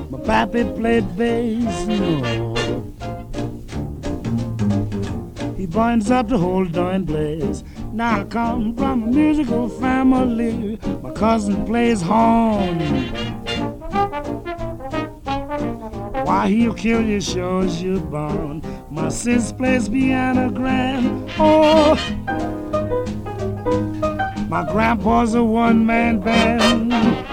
My pappy played bass, no. He burns up the whole darn place. Now I come from a musical family. My cousin plays horn. Why he'll kill you sure as you're born. My sis plays piano grand. Oh, my grandpa's a one-man band.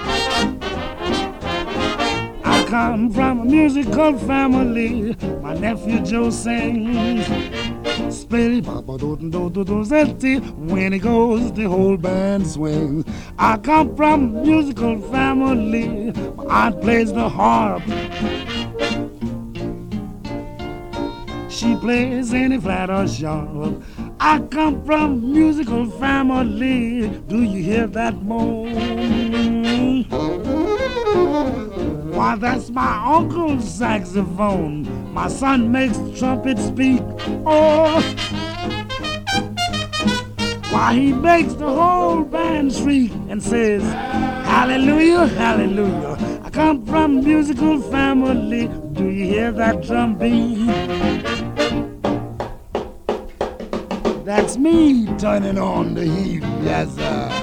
I come from a musical family. My nephew Joe sings. When he goes, the whole band swings. I come from a musical family. My aunt plays the harp. She plays any flat or sharp. I come from a musical family. Do you hear that moan? Why, that's my uncle's saxophone. My son makes the trumpet speak. Oh, why, he makes the whole band shriek and says, hallelujah, hallelujah. I come from a musical family. Do you hear that drum beat? That's me turning on the heat, yes sir.